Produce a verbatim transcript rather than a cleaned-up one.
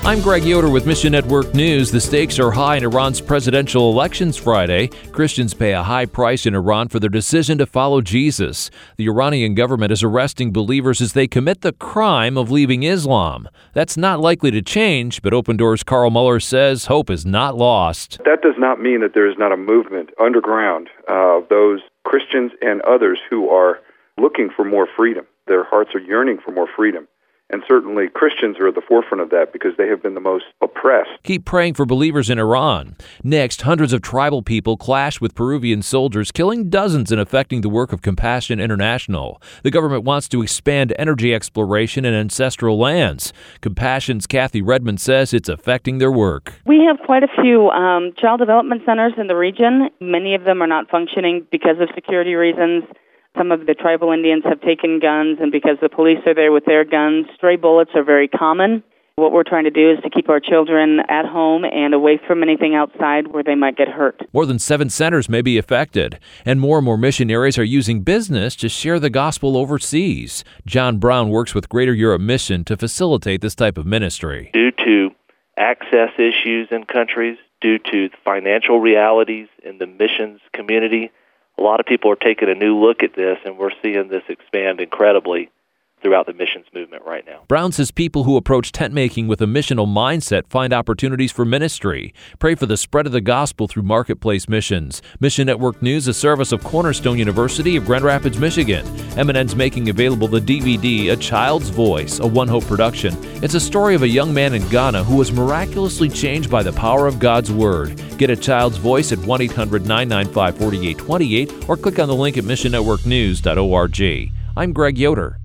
I'm Greg Yoder with Mission Network News. The stakes are high in Iran's presidential elections Friday. Christians pay a high price in Iran for their decision to follow Jesus. The Iranian government is arresting believers as they commit the crime of leaving Islam. That's not likely to change, but Open Doors' Carl Muller says hope is not lost. That does not mean that there is not a movement underground of those Christians and others who are looking for more freedom. Their hearts are yearning for more freedom. And certainly Christians are at the forefront of that because they have been the most oppressed. Keep praying for believers in Iran. Next, hundreds of tribal people clashed with Peruvian soldiers, killing dozens and affecting the work of Compassion International. The government wants to expand energy exploration in ancestral lands. Compassion's Kathy Redmond says it's affecting their work. We have quite a few um, child development centers in the region. Many of them are not functioning because of security reasons. Some of the tribal Indians have taken guns, and because the police are there with their guns, stray bullets are very common. What we're trying to do is to keep our children at home and away from anything outside where they might get hurt. More than seven centers may be affected, and more and more missionaries are using business to share the gospel overseas. John Brown works with Greater Europe Mission to facilitate this type of ministry. Due to access issues in countries, due to financial realities in the missions community, a lot of people are taking a new look at this, and we're seeing this expand incredibly throughout the missions movement right now. Brown says people who approach tent-making with a missional mindset find opportunities for ministry. Pray for the spread of the gospel through marketplace missions. Mission Network News, a service of Cornerstone University of Grand Rapids, Michigan. M and N's making available the D V D, A Child's Voice, a One Hope production. It's a story of a young man in Ghana who was miraculously changed by the power of God's Word. Get A Child's Voice at one eight hundred nine nine five four eight two eight or click on the link at mission network news dot org. I'm Greg Yoder.